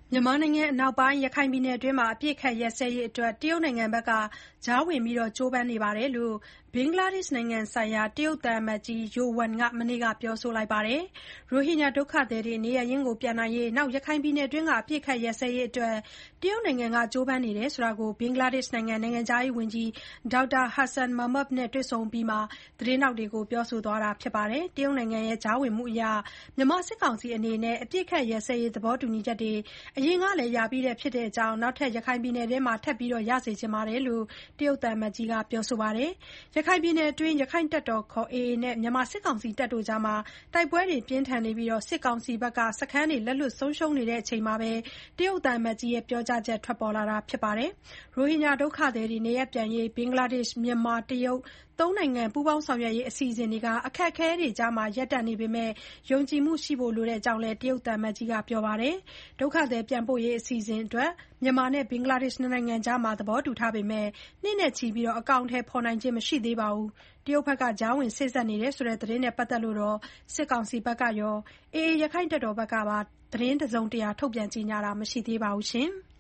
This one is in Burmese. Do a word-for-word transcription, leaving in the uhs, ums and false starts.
မြန်မာနိုင်ငံအနောက်ပိုင်း ရခိုင်ပြည်နယ်အတွင်း အပစ်အခတ်ရပ်စဲရေးအတွက် တရုတ်နိုင်ငံက ကြားဝင်ကြိုးပမ်းနေတယ်လို့ ဘင်္ဂလားဒေ့ရှ်နိုင်ငံဆိုင်ရာ တရုတ်သံအမတ်ကြီး Yo Wen က မနေ့က ပြောပါတယ်။ ရိုဟင်ဂျာဒုက္ခသည်တွေ နေရပ်ပြန်နိုင်ရေးနဲ့ ရခိုင်ပြည်နယ်အတွင်း အပစ်အခတ်ရပ်စဲရေးအတွက် တရုတ်နိုင်ငံက ကြိုးပမ်းနေတယ်ဆိုတာကို ဘင်္ဂလားဒေ့ရှ်နိုင်ငံ နိုင်ငံခြားရေးဝန်ကြီး Doctor Hasan Mahmud နဲ့ တွေ့ဆုံအပြီး သတင်းထောက်တွေကို ပြောသွားတာပါ။ တရုတ်နိုင်ငံရဲ့ ကြားဝင်မှုအရ မြန်မာစစ်ကောင်စီအနေနဲ့ အပစ်အခတ်ရပ်စဲရေး သဘောတူညီချက်တွေ အရင်ကလည်း ရပြီးဖြစ်တဲ့အကြောင်း၊ နောက်ထပ် ရခိုင်ပြည်နယ်အတွင်း ထပ်ရစေချင်တယ်လို့ တရုတ်သံအမတ်ကြီးက ပြောပါတယ်။ ရခိုင်ပြည်နယ်အတွင်း ရက္ခိုင့်တပ်တော် ခေါ် အေအေ နဲ့ မြန်မာစစ်ကောင်စီတပ်တွေအကြား တိုက်ပွဲတွေပြင်းထန်နေပြီး စစ်ကောင်စီဘက်က စခန်းတွေ လက်လွှတ်ဆုံးရှုံးနေချိန်မှာ တရုတ်သံအမတ်ကြီးရဲ့ ပြောကြားချက် ထွက်ပေါ်လာတာပါ။ ရိုဟင်ဂျာဒုက္ခသည်တွေ နေရပ်ပြန်ရေး ဘင်္ဂလားဒေ့ရှ်၊ မြန်မာ၊ တရုတ် သုံးနိုင်ငံ ပူးပေါင်းဆောင်ရွက်ရေး အစီအစဉ်တွေ အခက်အခဲတွေကြား ရပ်တန့်နေပေမဲ့ ယုံကြည်မှုရှိဖို့ လိုတဲ့အကြောင်းလည်း တရုတ်သံအမတ်ကြီးက ပြောပါတယ်။ ဒုက္ခသည်ပြန်ပို့ရေး အစီအစဉ်အတွက် မြန်မာနဲ့ ဘင်္ဂလားဒေ့ရှ် နှစ်နိုင်ငံကြား သဘောတူထားပေမဲ့ နှစ်နဲ့ချီ အကောင်အထည်ဖော်နိုင်ခြင်း မရှိသေးပါဘူး။ တရုတ်ဘက်က ကြားဝင်စေ့စပ်နေတယ်ဆိုတဲ့ သတင်းနဲ့ ပတ်သက်လို့ စစ်ကောင်စီဘက်ကရော အေအေ ရက္ခိုင့်တပ်တော်ဘက်ကပါ သတင်းတစုံတရာ ထုတ်ပြန်ကြေညာတာ မရှိသေးပါဘူး။